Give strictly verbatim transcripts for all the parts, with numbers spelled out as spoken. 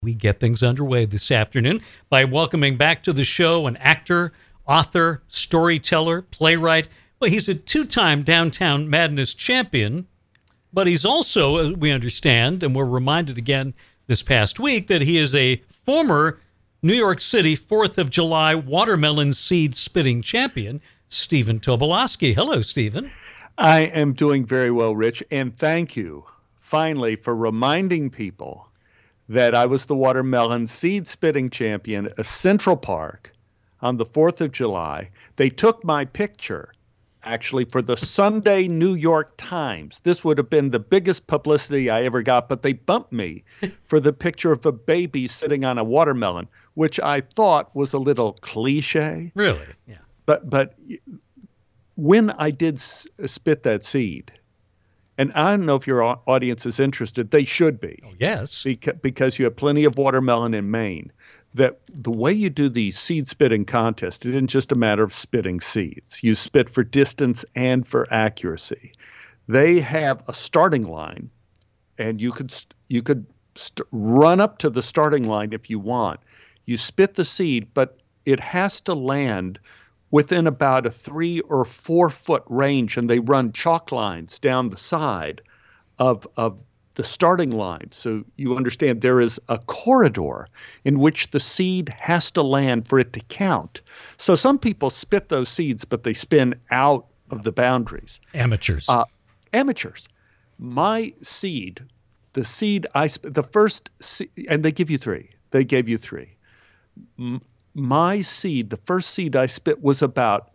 We get things underway this afternoon by welcoming back to the show an actor, author, storyteller, playwright. Well, he's a two-time Downtown Madness champion, but he's also, as we understand, and we're reminded again this past week, that he is a former New York City fourth of July watermelon seed spitting champion, Stephen Tobolowsky. Hello, Stephen. I am doing very well, Rich, and thank you, finally, for reminding people that I was the watermelon seed spitting champion at Central Park on the fourth of July. They took my picture, actually, for the Sunday New York Times. This would have been the biggest publicity I ever got, but they bumped me for the picture of a baby sitting on a watermelon, which I thought was a little cliche. Really? Yeah. But, but when I did s- spit that seed, and I don't know if your audience is interested. They should be. Oh, yes. Because, because you have plenty of watermelon in Maine. That the way you do the seed spitting contest, it isn't just a matter of spitting seeds. You spit for distance and for accuracy. They have a starting line, and you could you could st- run up to the starting line if you want. You spit the seed, but it has to land within about a three or four foot range, and they run chalk lines down the side of, of the starting line. So you understand there is a corridor in which the seed has to land for it to count. So some people spit those seeds, but they spin out of the boundaries. Amateurs. Uh, amateurs. My seed, the seed I, sp- the first, se- and they give you three. They gave you three. M- My seed, the first seed I spit was about,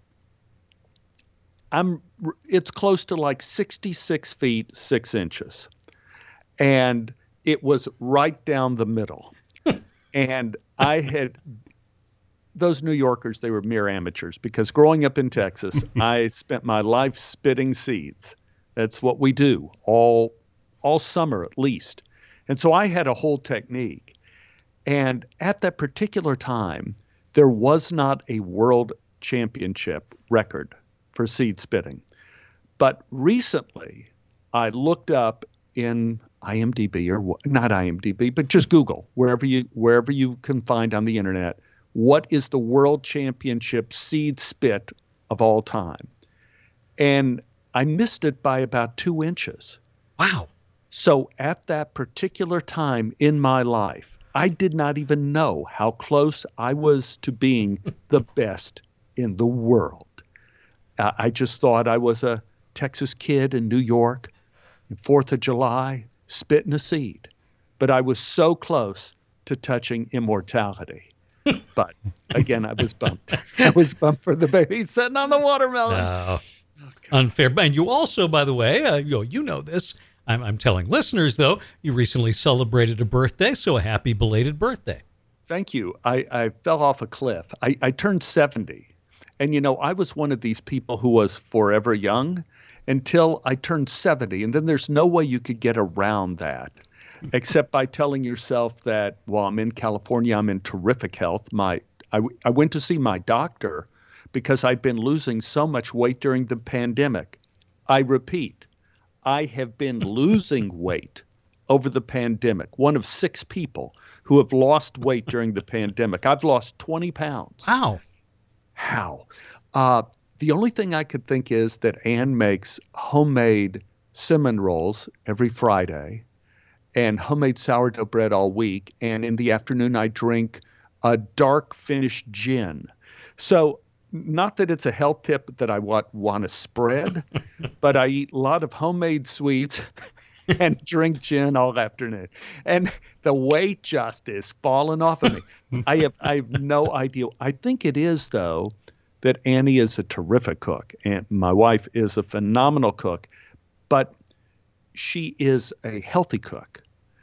I'm, it's close to like sixty-six feet, six inches. And it was right down the middle. And I had, those New Yorkers, they were mere amateurs because growing up in Texas, I spent my life spitting seeds. That's what we do all, all summer at least. And so I had a whole technique. And at that particular time, there was not a world championship record for seed spitting. But recently, I looked up in IMDb, or not IMDb, but just Google, wherever you wherever you can find on the internet, what is the world championship seed spit of all time? And I missed it by about two inches. Wow. So at that particular time in my life, I did not even know how close I was to being the best in the world. Uh, I just thought I was a Texas kid in New York, fourth of July, spitting a seed. But I was so close to touching immortality. But again, I was bumped. I was bumped for the baby sitting on the watermelon. No. Oh, unfair. And you also, by the way, uh, you know, you know this, I'm, I'm telling listeners, though, you recently celebrated a birthday, so a happy belated birthday. Thank you. I, I fell off a cliff. I, I turned seventy. And, you know, I was one of these people who was forever young until I turned seventy. And then there's no way you could get around that except by telling yourself that, well, I'm in California, I'm in terrific health. My I, I went to see my doctor because I'd been losing so much weight during the pandemic. I repeat, I have been losing weight over the pandemic, one of six people who have lost weight during the pandemic. I've lost twenty pounds. How? How? Uh, the only thing I could think is that Anne makes homemade cinnamon rolls every Friday and homemade sourdough bread all week. And in the afternoon, I drink a dark finished gin. So not that it's a health tip that I want, want to spread, but I eat a lot of homemade sweets and drink gin all afternoon. And the weight just is falling off of me. I have I have no idea. I think it is, though, that Annie is a terrific cook. And my wife is a phenomenal cook. But she is a healthy cook.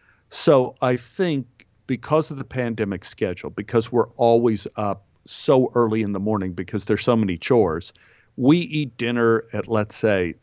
So I think because of the pandemic schedule, because we're always up so early in the morning because there's so many chores, we eat dinner at, let's say,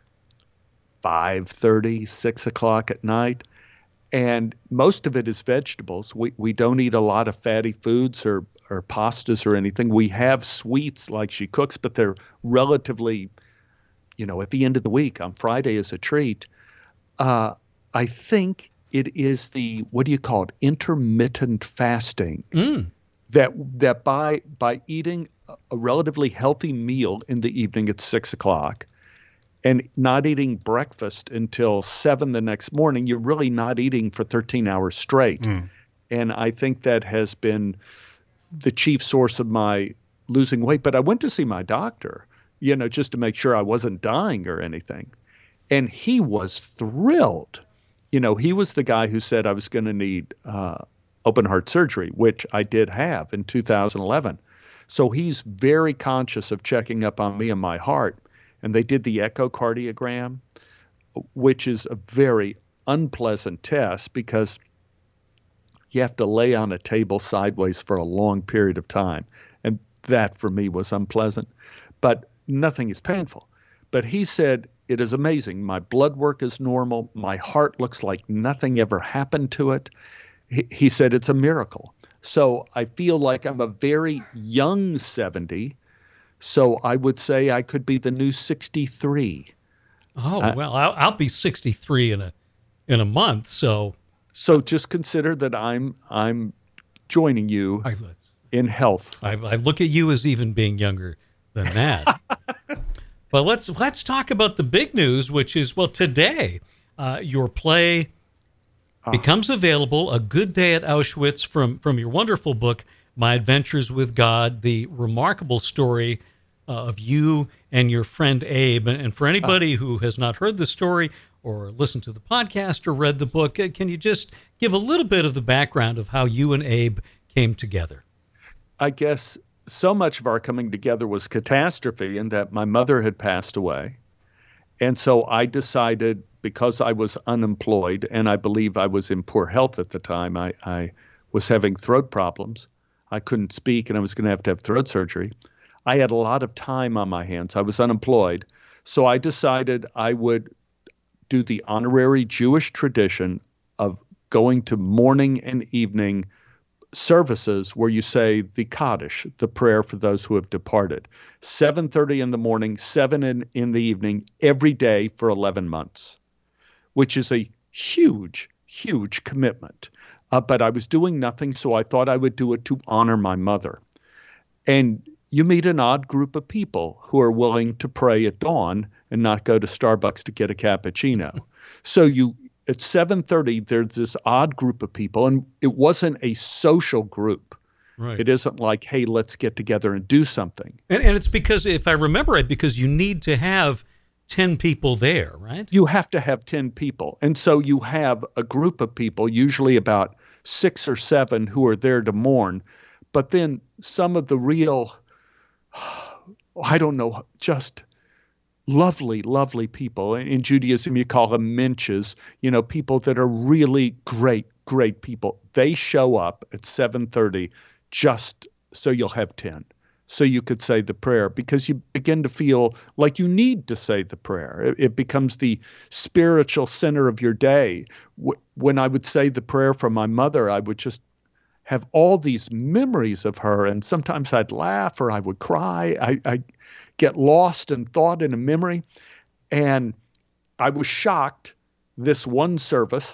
five thirty, six o'clock at night. And most of it is vegetables. We we don't eat a lot of fatty foods or, or pastas or anything. We have sweets like she cooks, but they're relatively, you know, at the end of the week on Friday as a treat. Uh, I think it is the, what do you call it, intermittent fasting. Mm. That that by by eating a relatively healthy meal in the evening at six o'clock and not eating breakfast until seven the next morning, you're really not eating for thirteen hours straight. Mm. And I think that has been the chief source of my losing weight. But I went to see my doctor, you know, just to make sure I wasn't dying or anything. And he was thrilled. You know, he was the guy who said I was going to need uh, open heart surgery, which I did have in two thousand eleven. So he's very conscious of checking up on me and my heart. And they did the echocardiogram, which is a very unpleasant test because you have to lay on a table sideways for a long period of time. And that for me was unpleasant, but nothing is painful. But he said, it is amazing. My blood work is normal. My heart looks like nothing ever happened to it. He, he said, it's a miracle. So I feel like I'm a very young seventy. So I would say I could be the new sixty-three. Oh, Uh, well, I'll, I'll be sixty-three in a in a month, so So just consider that I'm I'm joining you I, in health. I, I look at you as even being younger than that. But let's let's talk about the big news, which is, well, today uh, your play becomes available, A Good Day at Auschwitz, from from your wonderful book, My Adventures with God, the remarkable story uh, of you and your friend Abe. And, and for anybody who has not heard the story or listened to the podcast or read the book, uh, can you just give a little bit of the background of how you and Abe came together? I guess so much of our coming together was catastrophe in that my mother had passed away. And so I decided, because I was unemployed and I believe I was in poor health at the time, I, I was having throat problems. I couldn't speak and I was going to have to have throat surgery. I had a lot of time on my hands. I was unemployed. So I decided I would do the honorary Jewish tradition of going to morning and evening services where you say the Kaddish, the prayer for those who have departed, seven thirty in the morning, seven in, in the evening, every day for eleven months, which is a huge, huge commitment. Uh, but I was doing nothing, so I thought I would do it to honor my mother. And you meet an odd group of people who are willing to pray at dawn and not go to Starbucks to get a cappuccino. So you at seven thirty, there's this odd group of people, and it wasn't a social group. Right. It isn't like, hey, let's get together and do something. And, and it's because, if I remember it, because you need to have ten people there, right? You have to have ten people. And so you have a group of people, usually about six or seven, who are there to mourn. But then some of the real, I don't know, just lovely, lovely people. In Judaism, you call them minches, you know, people that are really great, great people. They show up at seven thirty just so you'll have ten, so you could say the prayer, because you begin to feel like you need to say the prayer. It, it becomes the spiritual center of your day. W- when I would say the prayer for my mother, I would just have all these memories of her, and sometimes I'd laugh or I would cry. I, I get lost in thought in a memory. And I was shocked this one service,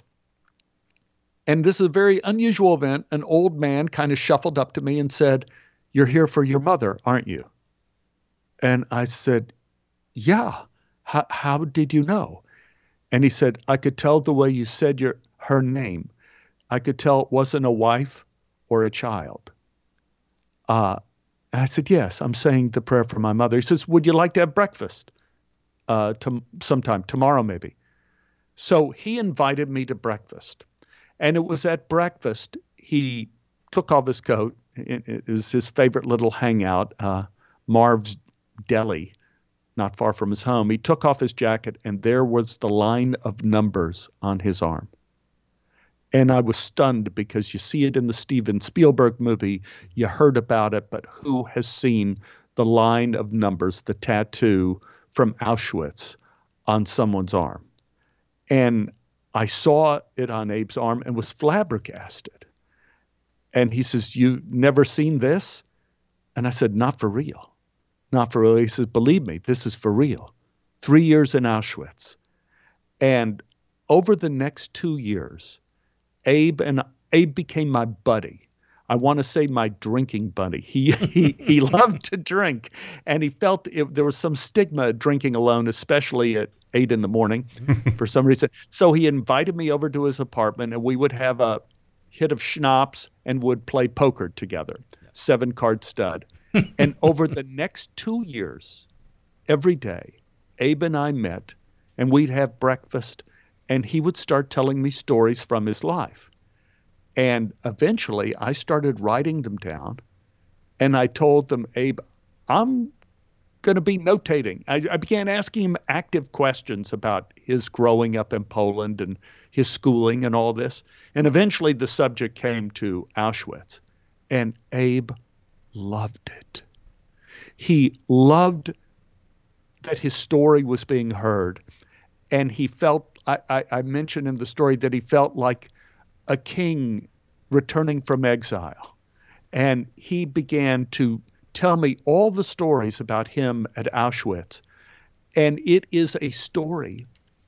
and this is a very unusual event. An old man kind of shuffled up to me and said, "You're here for your mother, aren't you?" And I said, "Yeah. How, how did you know?" And he said, "I could tell the way you said your her name. I could tell it wasn't a wife or a child." Uh, and I said, "Yes, I'm saying the prayer for my mother." He says, "Would you like to have breakfast uh, to, sometime, tomorrow maybe?" So he invited me to breakfast. And it was at breakfast, he took off his coat. It, it was his favorite little hangout, uh, Marv's Deli, not far from his home. He took off his jacket, and there was the line of numbers on his arm. And I was stunned, because you see it in the Steven Spielberg movie, you heard about it, but who has seen the line of numbers, the tattoo from Auschwitz on someone's arm? And I saw it on Abe's arm and was flabbergasted. And he says, "You never seen this?" And I said, "Not for real. Not for real." He says, "Believe me, this is for real. Three years in Auschwitz." And over the next two years, Abe and Abe became my buddy. I want to say my drinking buddy. He he he loved to drink, and he felt it, there was some stigma of drinking alone, especially at eight in the morning, for some reason. So he invited me over to his apartment, and we would have a hit of schnapps and would play poker together, seven card stud. And over the next two years, every day, Abe and I met, and we'd have breakfast, and he would start telling me stories from his life. And eventually I started writing them down, and I told them, Abe, I'm going to be notating. I, I began asking him active questions about his growing up in Poland and his schooling and all this. And eventually the subject came to Auschwitz, and Abe loved it. He loved that his story was being heard. And he felt, I, I, I mentioned in the story that he felt like a king returning from exile. And he began to tell me all the stories about him at Auschwitz. And it is a story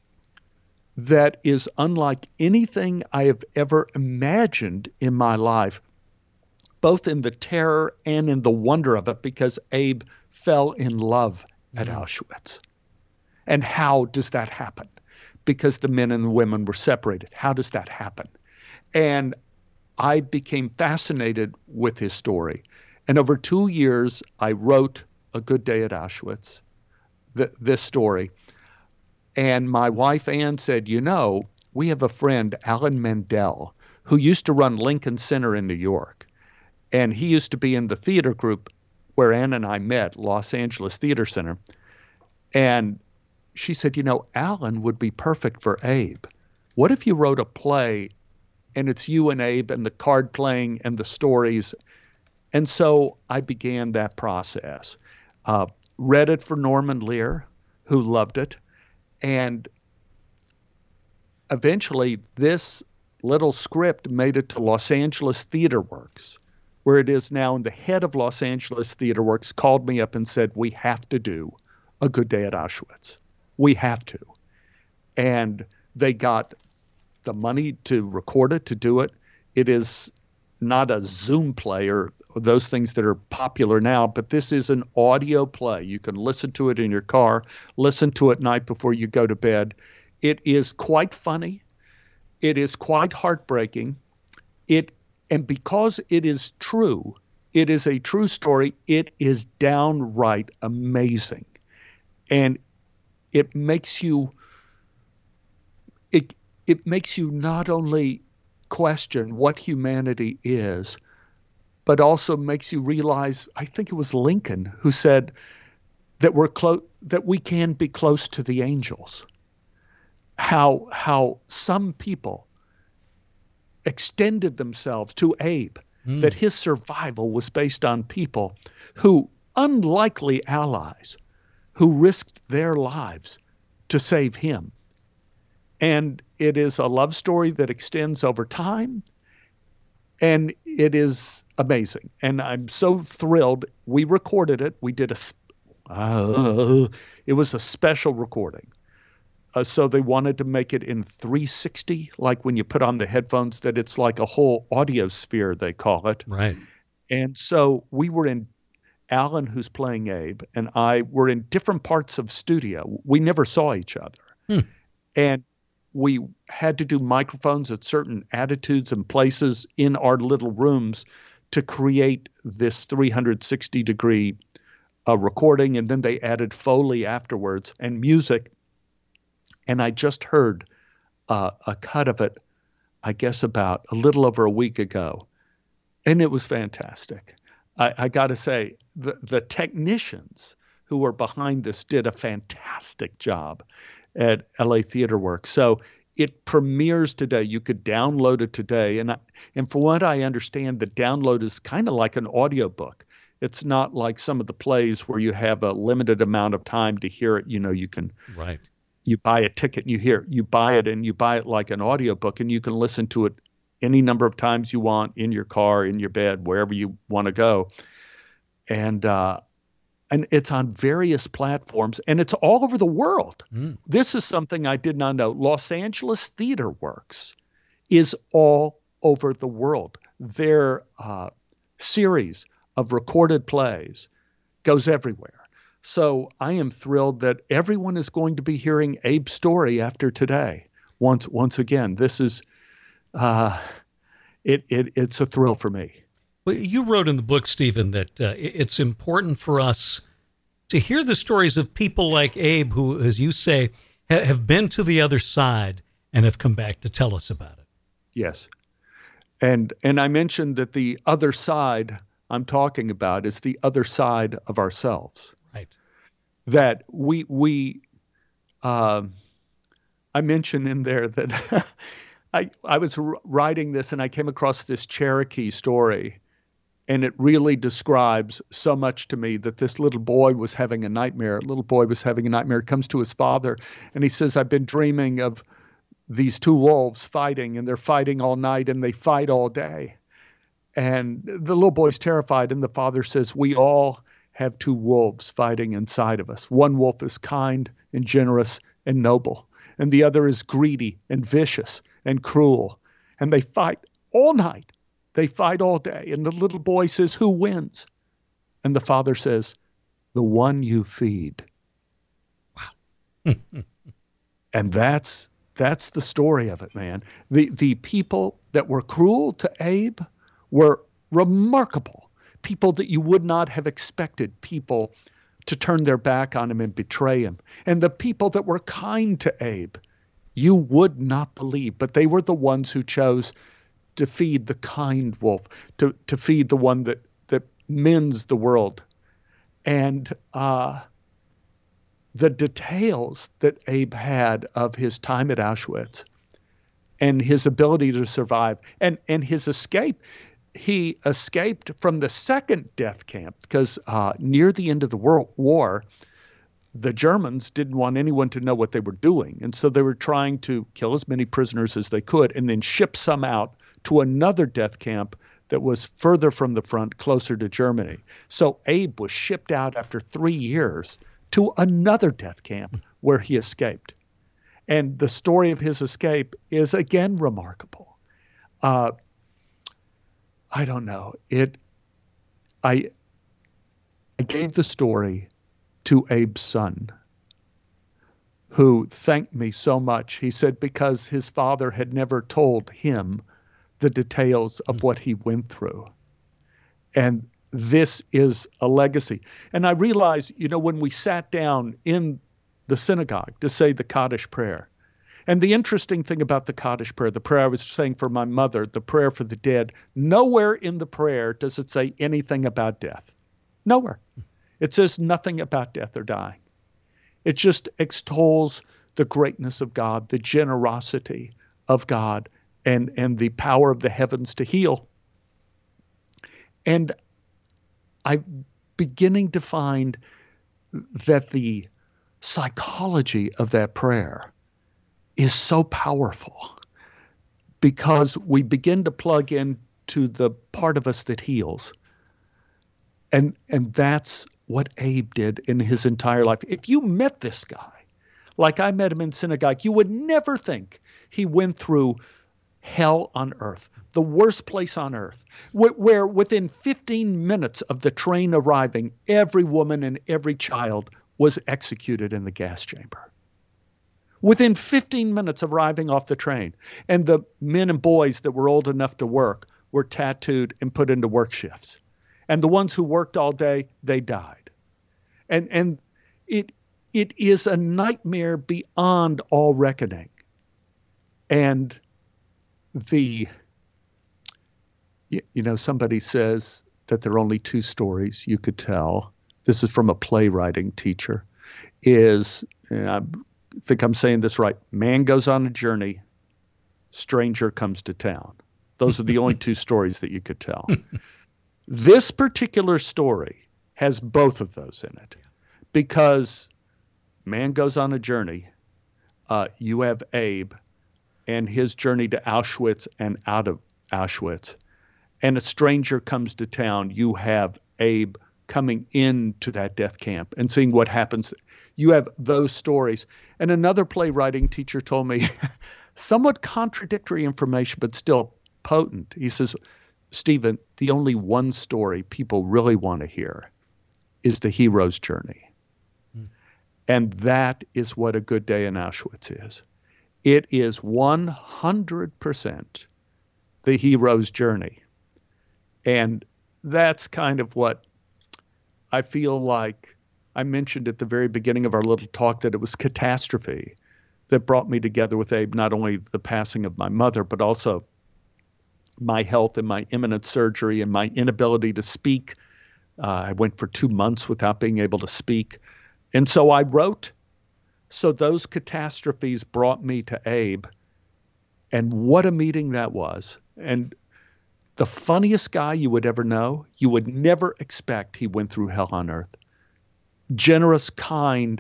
that is unlike anything I have ever imagined in my life, both in the terror and in the wonder of it, because Abe fell in love at mm. Auschwitz. And how does that happen? Because the men and the women were separated. How does that happen? And I became fascinated with his story. And over two years, I wrote A Good Day at Auschwitz, th- this story. And my wife, Ann, said, you know, we have a friend, Alan Mendel, who used to run Lincoln Center in New York. And he used to be in the theater group where Ann and I met, Los Angeles Theater Center. And she said, you know, Alan would be perfect for Abe. What if you wrote a play and it's you and Abe and the card playing and the stories? And so I began that process. Uh, read it for Norman Lear, who loved it. And eventually this little script made it to Los Angeles Theater Works, where it is now. And the head of Los Angeles Theater Works called me up and said, we have to do A Good Day at Auschwitz. We have to. And they got the money to record it, to do it. It is not a Zoom play or those things that are popular now, but this is an audio play. You can listen to it in your car, listen to it night before you go to bed. It is quite funny. It is quite heartbreaking. It, and because it is true, it is a true story, it is downright amazing. And it makes you, it, it makes you not only question what humanity is, but also makes you realize, I think it was Lincoln who said that we're close, that we can be close to the angels. How, how some people extended themselves to Abe, mm. that his survival was based on people who, unlikely allies, who risked their lives to save him. And it is a love story that extends over time, and it is amazing. And I'm so thrilled. We recorded it. We did a, uh, it was a special recording. Uh, so they wanted to make it in three sixty, like when you put on the headphones, that it's like a whole audio sphere, they call it. Right. And so we were in, Alan, who's playing Abe, and I were in different parts of studio. We never saw each other. Hmm. And we had to do microphones at certain attitudes and places in our little rooms to create this three sixty degree uh, recording. And then they added Foley afterwards and music. And I just heard uh, a cut of it, I guess about a little over a week ago. And it was fantastic. I, I got to say, the, the technicians who were behind this did a fantastic job at L A Theater Works. So it premieres today. You could download it today. And I, and from what I understand, the download is kind of like an audiobook. It's not like some of the plays where you have a limited amount of time to hear it. You know, you can right. You buy a ticket and you hear it. You buy it and you buy it like an audiobook, and you can listen to it any number of times you want in your car, in your bed, wherever you want to go. And uh, and it's on various platforms, and it's all over the world. Mm. This is something I did not know. Los Angeles Theater Works is all over the world. Their uh, series of recorded plays goes everywhere. So I am thrilled that everyone is going to be hearing Abe's story after today. Once, once again, this is uh, it, it. It's a thrill for me. Well, you wrote in the book, Stephen, that uh, it's important for us to hear the stories of people like Abe, who, as you say, ha- have been to the other side and have come back to tell us about it. Yes, and and I mentioned that the other side I'm talking about is the other side of ourselves. Right. That we we. Um, I mentioned in there that I I was writing this and I came across this Cherokee story, and it really describes so much to me that this little boy was having a nightmare. A little boy was having a nightmare. Comes to his father, and he says, "I've been dreaming of these two wolves fighting, and they're fighting all night, and they fight all day." And the little boy's terrified, and the father says, "We all have two wolves fighting inside of us. One wolf is kind and generous and noble, and the other is greedy and vicious and cruel. And they fight all night. They fight all day." And the little boy says, "Who wins?" And the father says, "The one you feed." Wow. And that's that's the story of it, man. The the people that were cruel to Abe were remarkable. People that you would not have expected people to turn their back on him and betray him. And the people that were kind to Abe, you would not believe, but they were the ones who chose to feed the kind wolf, to, to feed the one that, that mends the world. And uh, the details that Abe had of his time at Auschwitz and his ability to survive and, and his escape. He escaped from the second death camp because uh, near the end of the World War, the Germans didn't want anyone to know what they were doing. And so they were trying to kill as many prisoners as they could and then ship some out to another death camp that was further from the front, closer to Germany. So Abe was shipped out after three years to another death camp where he escaped. And the story of his escape is again remarkable. Uh, I don't know. It. I. I gave the story to Abe's son, who thanked me so much. He said because his father had never told him the details of what he went through, and this is a legacy. And I realized, you know, when we sat down in the synagogue to say the Kaddish prayer. And the interesting thing about the Kaddish prayer, the prayer I was saying for my mother, the prayer for the dead, nowhere in the prayer does it say anything about death. Nowhere. It says nothing about death or dying. It just extols the greatness of God, the generosity of God, and, and the power of the heavens to heal. And I'm beginning to find that the psychology of that prayer is so powerful because we begin to plug into the part of us that heals. And and that's what Abe did in his entire life. If you met this guy, like I met him in synagogue, you would never think he went through hell on earth, the worst place on earth, where, where within fifteen minutes of the train arriving, every woman and every child was executed in the gas chamber. Within fifteen minutes of arriving off the train, and the men and boys that were old enough to work were tattooed and put into work shifts. And the ones who worked all day, they died. And and it it is a nightmare beyond all reckoning. And the, you, you know, somebody says that there are only two stories you could tell. This is from a playwriting teacher, is, and I think I'm saying this right, man goes on a journey, stranger comes to town. Those are the only two stories that you could tell. This particular story has both of those in it because man goes on a journey. Uh, you have Abe and his journey to Auschwitz and out of Auschwitz. And a stranger comes to town. You have Abe coming into that death camp and seeing what happens. You have those stories. And another playwriting teacher told me somewhat contradictory information, but still potent. He says, Stephen, the only one story people really want to hear is the hero's journey. Mm. And that is what A Good Day in Auschwitz is. It is one hundred percent the hero's journey. And that's kind of what I feel like I mentioned at the very beginning of our little talk, that it was catastrophe that brought me together with Abe, not only the passing of my mother, but also my health and my imminent surgery and my inability to speak. Uh, I went for two months without being able to speak. And so I wrote. So those catastrophes brought me to Abe. And what a meeting that was. And the funniest guy you would ever know, you would never expect he went through hell on earth. Generous, kind,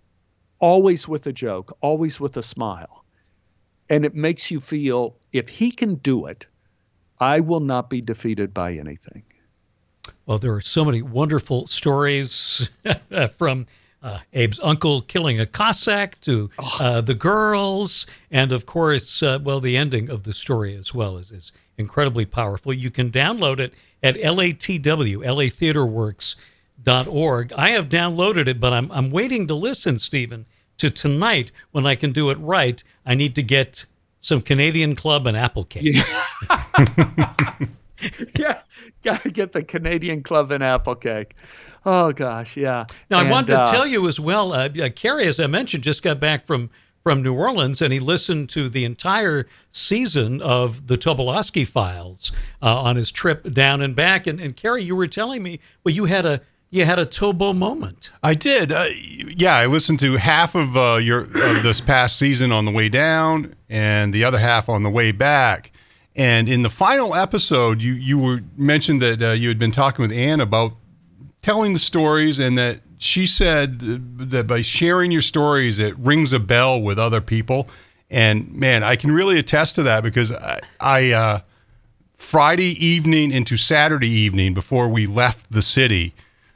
always with a joke, always with a smile. And it makes you feel, if he can do it, I will not be defeated by anything. Well, there are so many wonderful stories from uh, Abe's uncle killing a Cossack to uh, the girls. And of course, uh, well, the ending of the story as well is, is incredibly powerful. You can download it at L A T W, L A Theater Works dot org. I have downloaded it, but I'm I'm waiting to listen, Stephen, to tonight when I can do it right. I need to get some Canadian Club and apple cake. Yeah, yeah, gotta get the Canadian Club and apple cake. Oh gosh, yeah. Now and, I wanted to uh, tell you as well. Uh, Kerry, as I mentioned, just got back from from New Orleans, and he listened to the entire season of the Tobolowsky Files uh, on his trip down and back. And, and Kerry, you were telling me, well, you had a you had a Tobo moment. I did. Uh, yeah, I listened to half of uh, your of this past season on the way down, and the other half on the way back. And in the final episode, you you were mentioned that uh, you had been talking with Ann about telling the stories, and that she said that by sharing your stories, it rings a bell with other people. And man, I can really attest to that, because I, I uh, Friday evening into Saturday evening before we left the city,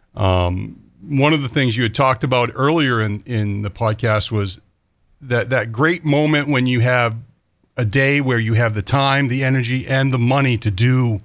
um, one of the things you had talked about earlier in, in the podcast was that that great moment when you have a day where you have the time, the energy, and the money to do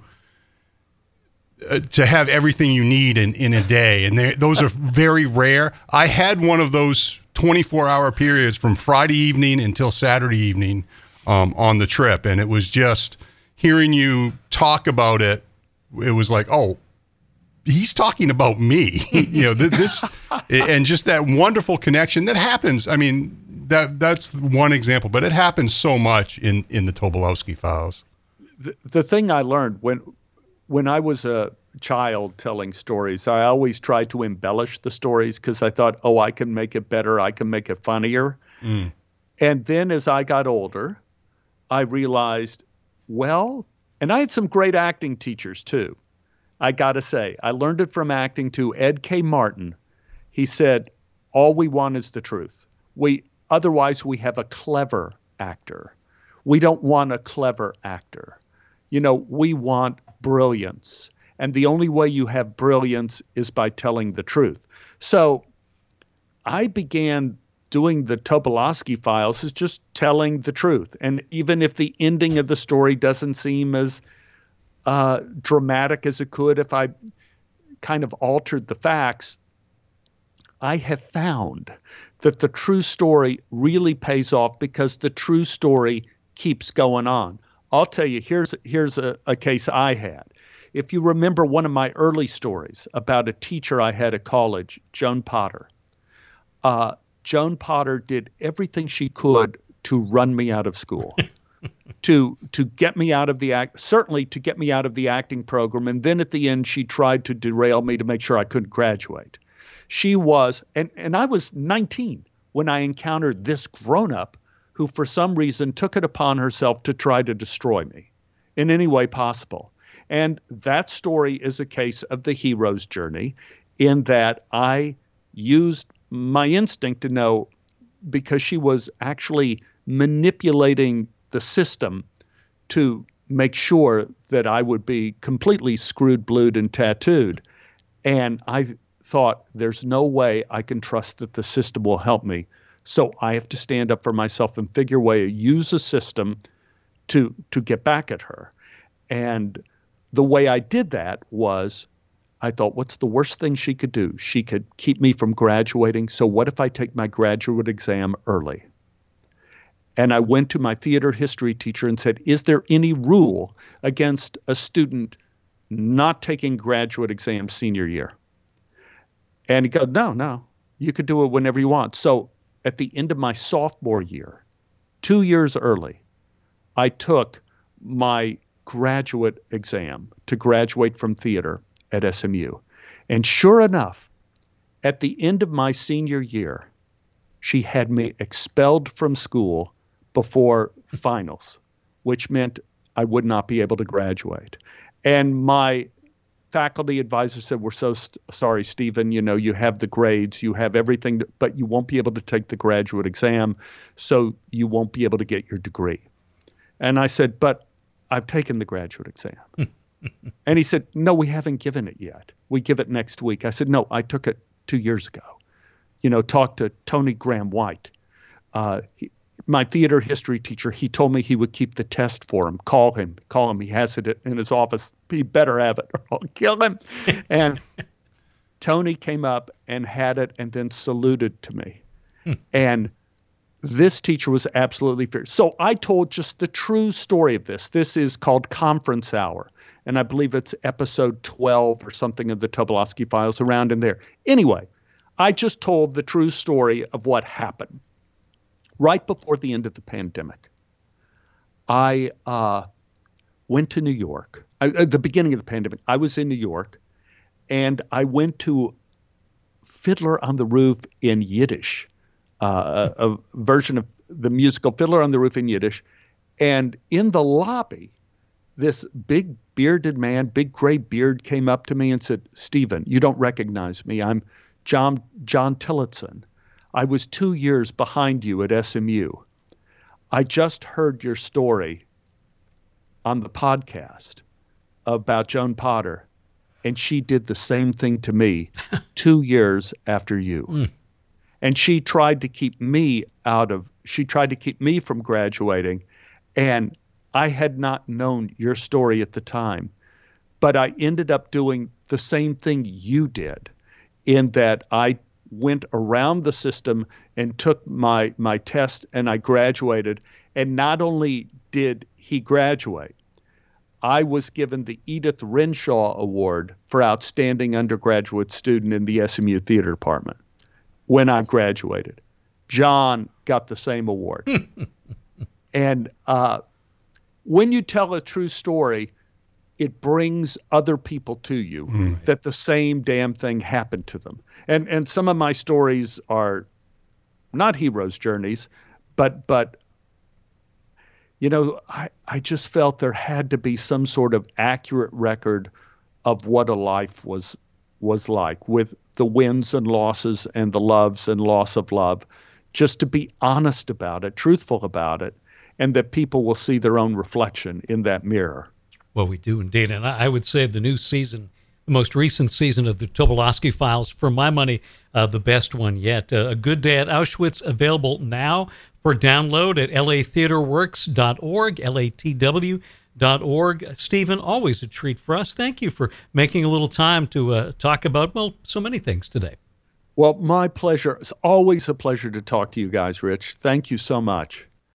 Uh, to have everything you need in, in a day. And those are very rare. I had one of those twenty-four hour periods from Friday evening until Saturday evening um, on the trip. And it was just hearing you talk about it. It was like, oh, he's talking about me, you know, th- this, and just that wonderful connection that happens. I mean, that that's one example, but it happens so much in, in the Tobolowsky Files. The, the thing I learned when, When I was a child telling stories, I always tried to embellish the stories because I thought, oh, I can make it better. I can make it funnier. Mm. And then as I got older, I realized, well, and I had some great acting teachers too. I got to say, I learned it from acting to Ed K. Martin. He said, all we want is the truth. We otherwise we have a clever actor. We don't want a clever actor. You know, we want brilliance. And the only way you have brilliance is by telling the truth. So I began doing the Tobolowsky Files as just telling the truth. And even if the ending of the story doesn't seem as uh, dramatic as it could, if I kind of altered the facts, I have found that the true story really pays off because the true story keeps going on. I'll tell you, here's here's a, a case I had. If you remember one of my early stories about a teacher I had at college, Joan Potter. Uh, Joan Potter did everything she could to run me out of school, to to get me out of the act, certainly to get me out of the acting program. And then at the end, she tried to derail me to make sure I couldn't graduate. She was, and, and I was nineteen when I encountered this grown-up who for some reason took it upon herself to try to destroy me in any way possible. And that story is a case of the hero's journey in that I used my instinct to know, because she was actually manipulating the system to make sure that I would be completely screwed, blued, and tattooed. And I thought, there's no way I can trust that the system will help me. So I have to stand up for myself and figure a way to use a system to to get back at her. And the way I did that was I thought, what's the worst thing she could do? She could keep me from graduating. So what if I take my graduate exam early? And I went to my theater history teacher and said, is there any rule against a student not taking graduate exams senior year? And he goes, no, no, you could do it whenever you want. So at the end of my sophomore year, two years early, I took my graduate exam to graduate from theater at S M U. And sure enough, at the end of my senior year, she had me expelled from school before finals, which meant I would not be able to graduate. And my faculty advisor said, we're so st- sorry, Stephen, you know, you have the grades, you have everything, but you won't be able to take the graduate exam, so you won't be able to get your degree. And I said, but I've taken the graduate exam. And he said, no, we haven't given it yet. We give it next week. I said, no, I took it two years ago. You know, talk to Tony Graham White. Uh, he, my theater history teacher, he told me he would keep the test for him. Call him. Call him. He has it in his office. He better have it or I'll kill him. And Tony came up and had it and then saluted to me. And this teacher was absolutely fierce. So I told just the true story of this. This is called Conference Hour. And I believe it's episode twelve or something of the Tobolowsky Files, around in there. Anyway, I just told the true story of what happened. Right before the end of the pandemic, I uh, went to New York. I, at the beginning of the pandemic, I was in New York, and I went to Fiddler on the Roof in Yiddish, uh, a, a version of the musical Fiddler on the Roof in Yiddish. And in the lobby, this big bearded man, big gray beard, came up to me and said, Stephen, you don't recognize me. I'm John John Tillotson. I was two years behind you at S M U. I just heard your story on the podcast about Joan Potter, and she did the same thing to me two years after you. Mm. And she tried to keep me out of, she tried to keep me from graduating, and I had not known your story at the time, but I ended up doing the same thing you did, in that I went around the system and took my my test and I graduated. And not only did he graduate, I was given the Edith Renshaw Award for Outstanding Undergraduate Student in the S M U Theater Department when I graduated. John got the same award. And uh, when you tell a true story, it brings other people to you mm. that the same damn thing happened to them. And and some of my stories are not heroes' journeys, but but you know, I, I just felt there had to be some sort of accurate record of what a life was was like, with the wins and losses and the loves and loss of love, just to be honest about it, truthful about it, and that people will see their own reflection in that mirror. Well, we do indeed. And I would say the new season, the most recent season of the Tobolowsky Files, for my money, uh, the best one yet. Uh, A Good Day at Auschwitz, available now for download at L A theater works dot org, L A T W dot org. Stephen, always a treat for us. Thank you for making a little time to uh, talk about, well, so many things today. Well, my pleasure. It's always a pleasure to talk to you guys, Rich. Thank you so much.